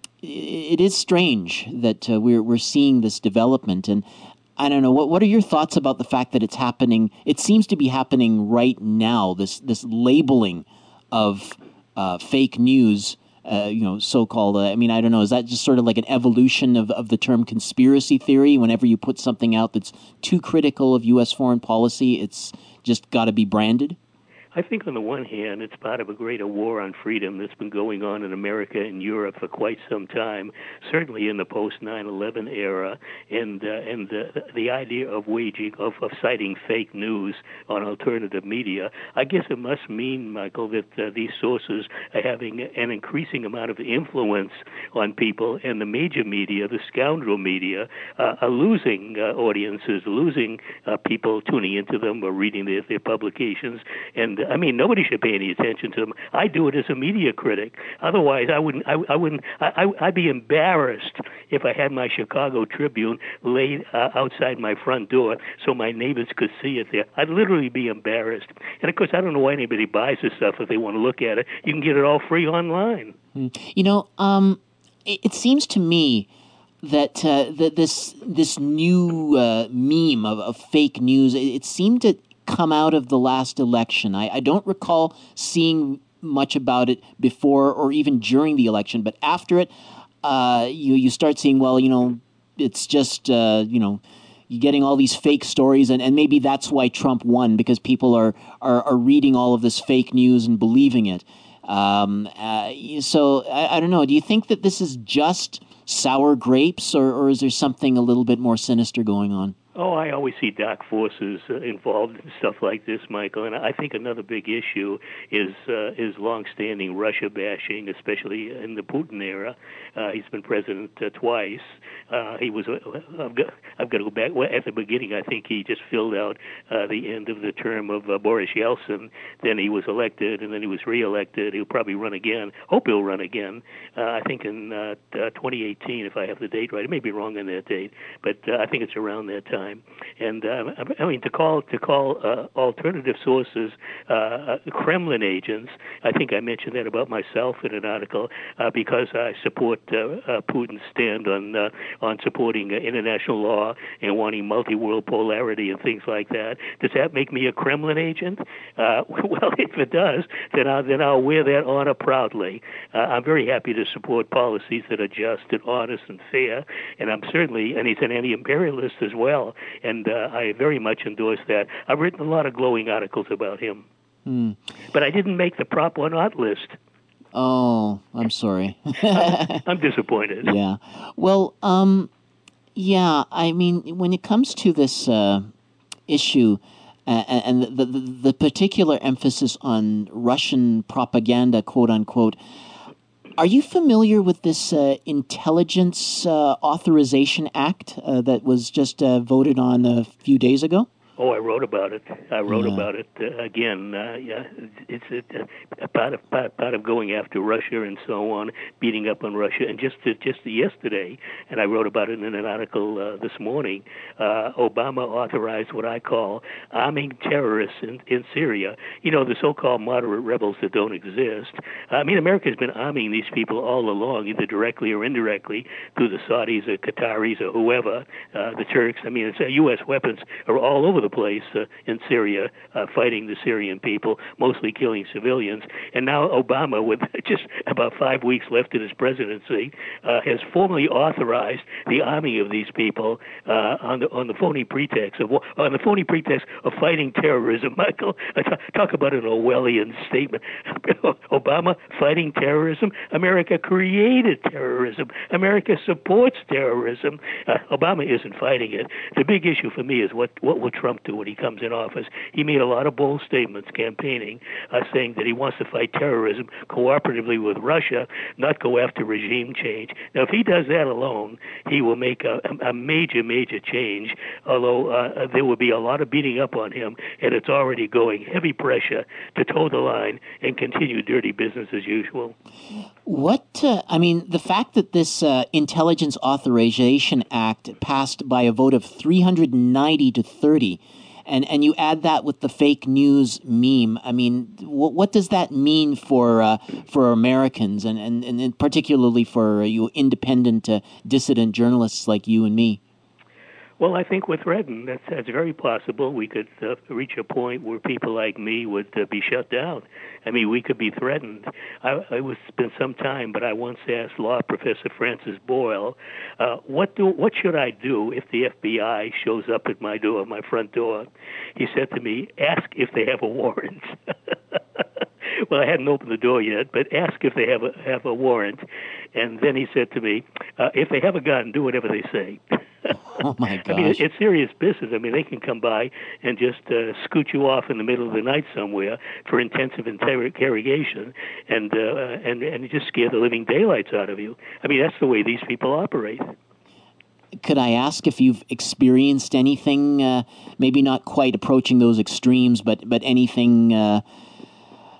it is strange that uh, we're we're seeing this development. And I don't know. What What are your thoughts about the fact that it's happening? It seems to be happening right now. This this labeling of uh, fake news, uh, you know, so-called. Uh, I mean, I don't know. Is that just sort of like an evolution of, of the term conspiracy theory? Whenever you put something out that's too critical of U S foreign policy, it's just got to be branded? I think on the one hand, it's part of a greater war on freedom that's been going on in America and Europe for quite some time, certainly in the post nine eleven era, and uh, and the, the idea of waging, of, of citing fake news on alternative media. I guess it must mean, Michael, that uh, these sources are having an increasing amount of influence on people, and the major media, the scoundrel media, uh, are losing uh, audiences, losing uh, people tuning into them or reading their, their publications, and I mean, nobody should pay any attention to them. I do it as a media critic. Otherwise, I wouldn't. I, I wouldn't. I, I'd be embarrassed if I had my Chicago Tribune laid uh, outside my front door so my neighbors could see it there. I'd literally be embarrassed. And of course, I don't know why anybody buys this stuff if they want to look at it. You can get it all free online. You know, um, it, it seems to me that uh, that this this new uh, meme of, of fake news, it, it seemed to come out of the last election. I, I don't recall seeing much about it before or even during the election, but after it, uh, you you start seeing, well, you know, it's just, uh, you know, you're getting all these fake stories, and, and maybe that's why Trump won, because people are, are, are reading all of this fake news and believing it. Um, uh, so, I, I don't know, do you think that this is just sour grapes, or, or is there something a little bit more sinister going on? Oh, I always see dark forces uh, involved in stuff like this, Michael. And I think another big issue is uh, is longstanding Russia bashing, especially in the Putin era. Uh, he's been president uh, twice. Uh, he was. Uh, I've, got, I've got to go back. Well, at the beginning, I think he just filled out uh, the end of the term of uh, Boris Yeltsin. Then he was elected, and then he was reelected. He'll probably run again. Hope he'll run again. Uh, I think in uh, uh, twenty eighteen, if I have the date right. It may be wrong on that date, but uh, I think it's around that time. And uh, I mean, to call to call uh, alternative sources uh, Kremlin agents, I think I mentioned that about myself in an article uh, because I support uh, uh, Putin's stand on uh, on supporting uh, international law and wanting multi-world polarity and things like that. Does that make me a Kremlin agent? Uh, well, if it does, then I'll, then I'll wear that honor proudly. Uh, I'm very happy to support policies that are just and honest and fair, and I'm certainly, and he's an anti-imperialist as well. And uh, I very much endorse that. I've written a lot of glowing articles about him. Mm. But I didn't make the prop or not list. Oh, I'm sorry. I'm, I'm disappointed. Yeah. Well, um, yeah, I mean, when it comes to this uh, issue uh, and the, the, the particular emphasis on Russian propaganda, quote unquote, are you familiar with this uh, Intelligence uh, Authorization Act uh, that was just uh, voted on a few days ago? Oh, I wrote about it. I wrote yeah. about it uh, again. Uh, yeah, it's a, a part of part, part of going after Russia and so on, beating up on Russia. And just to, just yesterday, and I wrote about it in an article uh, this morning. Uh, Obama authorized what I call arming terrorists in, in Syria. You know, the so-called moderate rebels that don't exist. I mean, America's been arming these people all along, either directly or indirectly, through the Saudis or Qataris or whoever, uh, the Turks. I mean, it's, uh, U S weapons are all over the place uh, in Syria, uh, fighting the Syrian people, mostly killing civilians. And now Obama, with just about five weeks left in his presidency, uh, has formally authorized the arming of these people uh, on the on the phony pretext of on the phony pretext of fighting terrorism. Michael, talk about an Orwellian statement. Obama fighting terrorism. America created terrorism. America supports terrorism. Uh, Obama isn't fighting it. The big issue for me is what what will Trump do when he comes in office. He made a lot of bold statements campaigning, uh, saying that he wants to fight terrorism cooperatively with Russia, not go after regime change. Now, if he does that alone, he will make a, a major, major change, although uh, there will be a lot of beating up on him, and it's already going heavy pressure to toe the line and continue dirty business as usual. What, uh, I mean, the fact that this uh, Intelligence Authorization Act passed by a vote of three hundred ninety to thirty, and, and you add that with the fake news meme, I mean, what, what does that mean for uh, for Americans, and, and, and particularly for uh, you independent, uh, dissident journalists like you and me? Well, I think we're threatened. That's, that's very possible. We could uh, reach a point where people like me would uh, be shut down. I mean, we could be threatened. I, I was spent some time, but I once asked law professor Francis Boyle, uh, what do what should I do if the F B I shows up at my door, my front door? He said to me, ask if they have a warrant. Well, I hadn't opened the door yet, but ask if they have a have a warrant. And then he said to me, uh, if they have a gun, do whatever they say. Oh, my gosh. I mean, it's serious business. I mean, they can come by and just uh, scoot you off in the middle of the night somewhere for intensive interrogation and, uh, and, and just scare the living daylights out of you. I mean, that's the way these people operate. Could I ask if you've experienced anything, uh, maybe not quite approaching those extremes, but, but anything uh,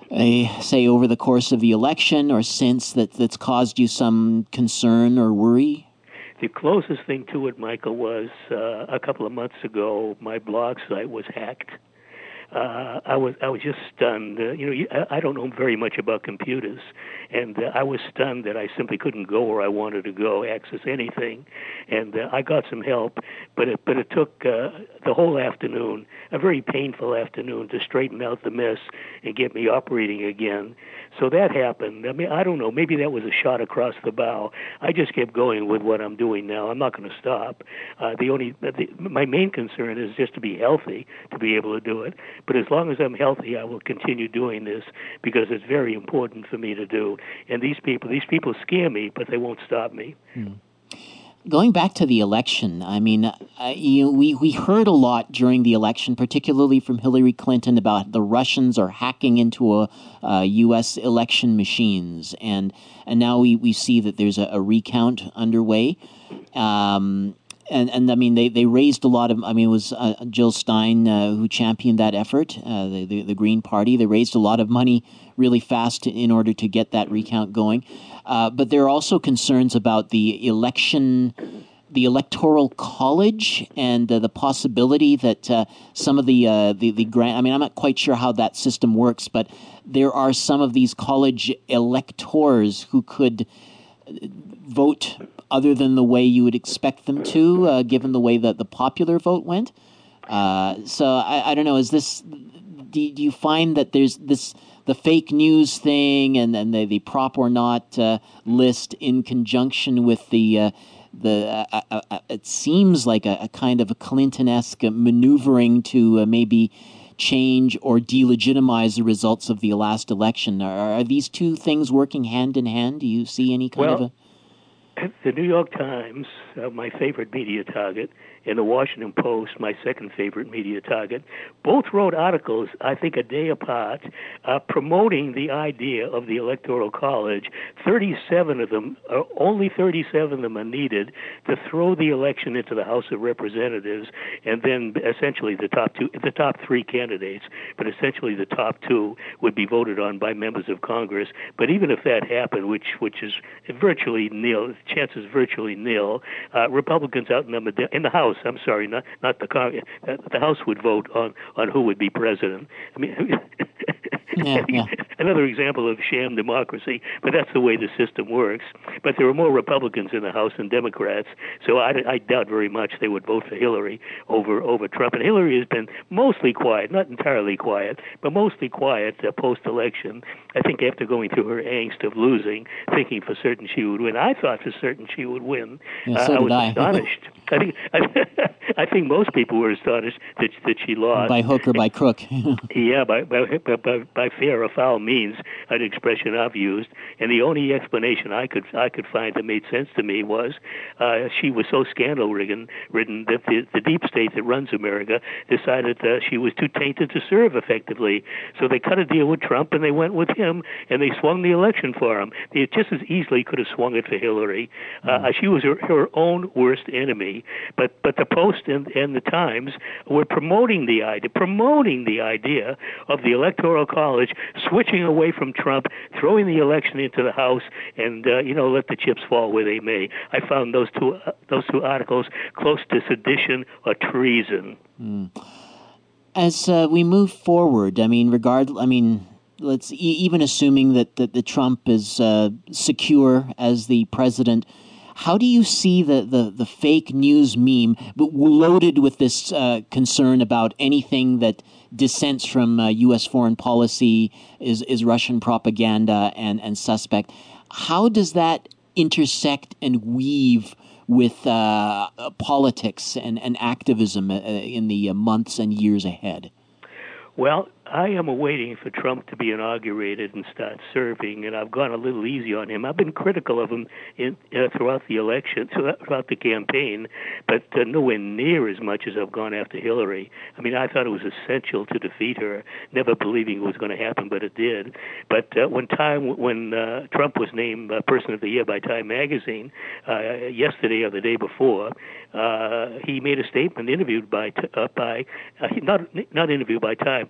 uh, say, over the course of the election or since that that's caused you some concern or worry? The closest thing to it, Michael, was uh, a couple of months ago, my blog site was hacked. Uh, I was I was just stunned. Uh, you know, I, I don't know very much about computers, and uh, I was stunned that I simply couldn't go where I wanted to go, access anything. And uh, I got some help, but it, but it took uh, the whole afternoon, a very painful afternoon, to straighten out the mess and get me operating again. So that happened. I mean, I don't know. Maybe that was a shot across the bow. I just kept going with what I'm doing now. I'm not going to stop. Uh, the only the, my main concern is just to be healthy to be able to do it. But as long as I'm healthy, I will continue doing this because it's very important for me to do. And these people, these people scare me, but they won't stop me. Hmm. Going back to the election, I mean, uh, you know, we, we heard a lot during the election, particularly from Hillary Clinton, about the Russians are hacking into a, uh, U S election machines. And and now we, we see that there's a, a recount underway. Um, and, and I mean, they, they raised a lot of, I mean, it was uh, Jill Stein uh, who championed that effort, uh, the, the, the Green Party. They raised a lot of money really fast in order to get that recount going. Uh, but there are also concerns about the election, the electoral college, and uh, the possibility that uh, some of the uh, the the grant. I mean, I'm not quite sure how that system works, but there are some of these college electors who could vote other than the way you would expect them to, uh, given the way that the popular vote went. Uh, so I, I don't know. Is this? Do, do you find that there's this? The fake news thing and, and the, the prop or not uh, list in conjunction with the uh, the uh, uh, uh, it seems like a, a kind of a Clinton-esque maneuvering to uh, maybe change or delegitimize the results of the last election. Are, are these two things working hand in hand? Do you see any kind well, of a... The New York Times, uh, my favorite media target, and the Washington Post, my second favorite media target, both wrote articles, I think a day apart, uh, promoting the idea of the Electoral College. thirty-seven of them, uh, only thirty-seven of them are needed to throw the election into the House of Representatives, and then essentially the top two, the top three candidates, but essentially the top two would be voted on by members of Congress. But even if that happened, which which is virtually nil, chances virtually nil, uh, Republicans outnumbered in the House. I'm sorry, not not the Congress. The House would vote on, on who would be president. I mean, yeah, yeah. Another example of sham democracy, but that's the way the system works. But there are more Republicans in the House than Democrats, so I, I doubt very much they would vote for Hillary over over Trump. And Hillary has been mostly quiet, not entirely quiet, but mostly quiet uh, post-election. I think after going through her angst of losing, thinking for certain she would win. I thought for certain she would win. Yeah, so uh, I was I. astonished. I think I, I think most people were astonished that that she lost by hook or by crook. yeah, by by, by by fair or foul means, an expression I've used, and the only explanation I could I could find that made sense to me was uh, she was so scandal ridden ridden that the, the deep state that runs America decided uh, she was too tainted to serve effectively, so they cut a deal with Trump and they went with him and they swung the election for him. They just as easily could have swung it for Hillary. Uh, mm. She was her, her own worst enemy. But but the Post and, and the Times were promoting the idea, promoting the idea of the Electoral College switching away from Trump, throwing the election into the House, and uh, you know let the chips fall where they may. I found those two uh, those two articles close to sedition or treason. Mm. As uh, we move forward, I mean, regard, I mean. Let's e- even assuming that, that the Trump is uh, secure as the president. How do you see the, the, the fake news meme, but loaded with this uh, concern about anything that dissents from uh, U S foreign policy is is Russian propaganda and, and suspect? How does that intersect and weave with uh, politics and, and activism uh, in the uh, months and years ahead? Well, I am awaiting for Trump to be inaugurated and start serving, and I've gone a little easy on him. I've been critical of him in, uh, throughout the election, throughout the campaign, but uh, nowhere near as much as I've gone after Hillary. I mean, I thought it was essential to defeat her, never believing it was going to happen, but it did. But uh, when time, when uh, Trump was named uh, Person of the Year by Time Magazine uh, yesterday or the day before, uh, he made a statement interviewed by uh, by uh, not not interviewed by Time. He was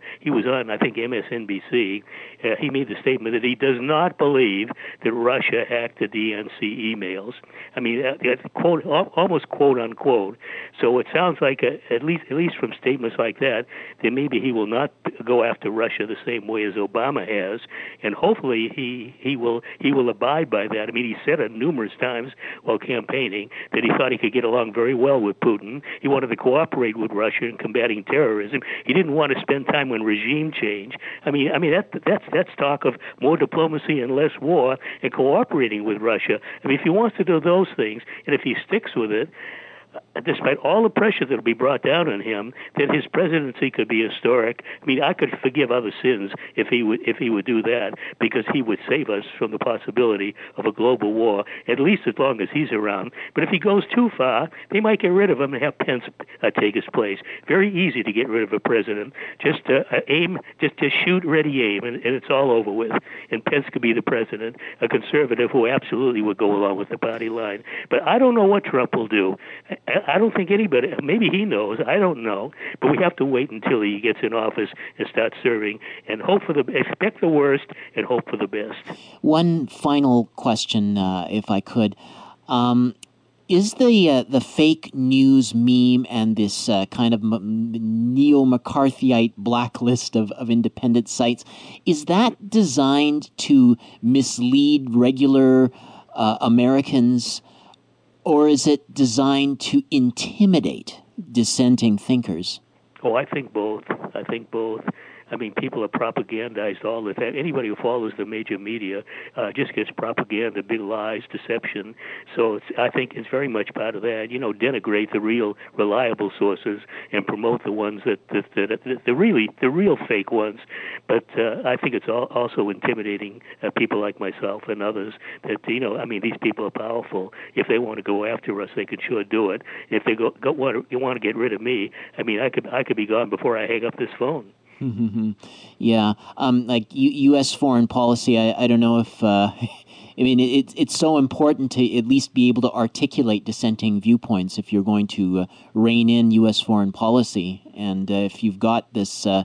was on, I think, M S N B C. Uh, he made the statement that he does not believe that Russia hacked the D N C emails. I mean, uh, quote, almost quote unquote. So it sounds like, a, at least at least from statements like that, that maybe he will not go after Russia the same way as Obama has, and hopefully he he will he will abide by that. I mean, he said it numerous times while campaigning that he thought he could get along very well with Putin. He wanted to cooperate with Russia in combating terrorism. He didn't want to spend time on regime change. I mean, I mean that that's that's talk of more diplomacy and less war and cooperating with Russia. I mean, if he wants to do those things, and if he sticks with it, despite all the pressure that will be brought down on him, that his presidency could be historic. I mean, I could forgive other sins if he would if he would do that, because he would save us from the possibility of a global war, at least as long as he's around. But if he goes too far, they might get rid of him and have Pence uh, take his place. Very easy to get rid of a president. Just uh, aim, just just shoot, ready, aim, and, and it's all over with. And Pence could be the president, a conservative who absolutely would go along with the party line. But I don't know what Trump will do. I don't think anybody, maybe he knows, I don't know, but we have to wait until he gets in office and starts serving and hope for the, expect the worst and hope for the best. One final question, uh, if I could. Um, is the uh, the fake news meme and this uh, kind of m- neo-McCarthyite blacklist of, of independent sites, is that designed to mislead regular uh, Americans, or is it designed to intimidate dissenting thinkers? Oh, I think both. I think both. I mean, people are propagandized all the time. Anybody who follows the major media uh, just gets propaganda, big lies, deception. So it's, I think it's very much part of that. You know, denigrate the real, reliable sources and promote the ones that, that, that, that the really, the real fake ones. But uh, I think it's all, also intimidating uh, people like myself and others. That you know, I mean, these people are powerful. If they want to go after us, they can sure do it. If they go, go want to, want to get rid of me, I mean, I could, I could be gone before I hang up this phone. Yeah, um, like U- U S foreign policy, I, I don't know if, uh, I mean, it, it's so important to at least be able to articulate dissenting viewpoints if you're going to uh, rein in U S foreign policy. And uh, if you've got this, uh,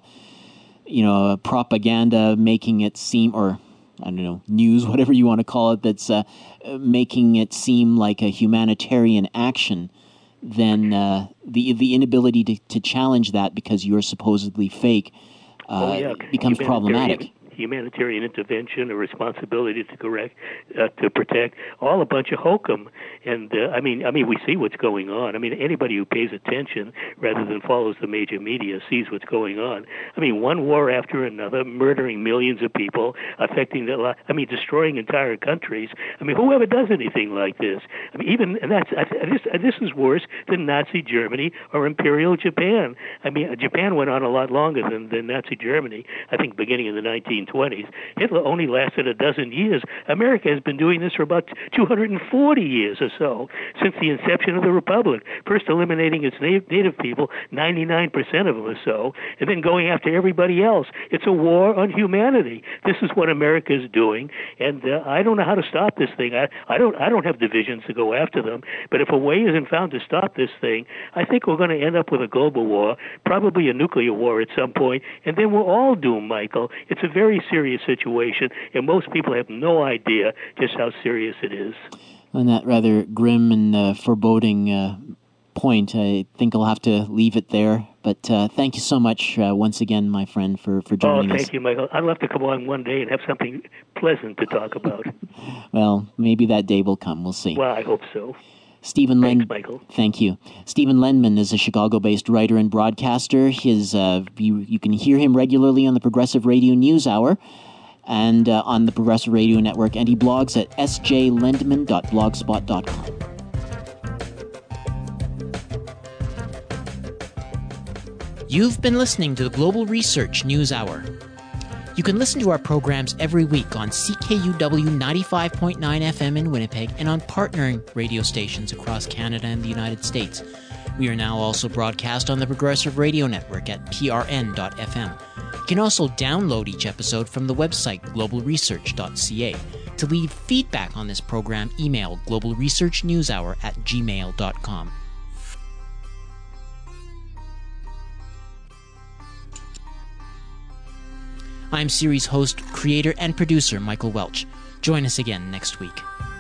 you know, propaganda making it seem, or I don't know, news, whatever you want to call it, that's uh, making it seem like a humanitarian action, then uh, the the inability to, to challenge that because you're supposedly fake uh, oh, yeah. becomes problematic. Humanitarian intervention, a responsibility to correct, uh, to protect, all a bunch of hokum. And uh, I mean, I mean, we see what's going on. I mean, anybody who pays attention rather than follows the major media sees what's going on. I mean, one war after another, murdering millions of people, affecting the life. I mean, destroying entire countries. I mean, whoever does anything like this? I mean, even and that's I, this. This is worse than Nazi Germany or Imperial Japan. I mean, Japan went on a lot longer than, than Nazi Germany. I think beginning in the nineteen twenties. Hitler only lasted a dozen years. America has been doing this for about two hundred forty years or so, since the inception of the Republic, first eliminating its native people, ninety-nine percent of them or so, and then going after everybody else. It's a war on humanity. This is what America is doing, and uh, I don't know how to stop this thing. I, I don't I don't have divisions to go after them, but if a way isn't found to stop this thing, I think we're going to end up with a global war, probably a nuclear war at some point, and then we're all doomed, Michael. It's a very serious situation, and most people have no idea just how serious it is. On that rather grim and uh, foreboding uh, point, I think I'll have to leave it there. But uh, thank you so much uh, once again, my friend, for, for joining us. Oh, thank us. you, Michael. I'd love to come on one day and have something pleasant to talk about. Well, maybe that day will come. We'll see. Well, I hope so. Stephen Thanks, Len- Michael. Thank you. Stephen Lenman is a Chicago-based writer and broadcaster. His uh, you, you can hear him regularly on the Progressive Radio News Hour and uh, on the Progressive Radio Network, and he blogs at s j lendman dot blogspot dot com. You've been listening to the Global Research News Hour. You can listen to our programs every week on C K U W ninety-five point nine F M in Winnipeg and on partnering radio stations across Canada and the United States. We are now also broadcast on the Progressive Radio Network at p r n dot f m. You can also download each episode from the website global research dot c a. To leave feedback on this program, email global research news hour at gmail dot com. I'm series host, creator, and producer Michael Welch. Join us again next week.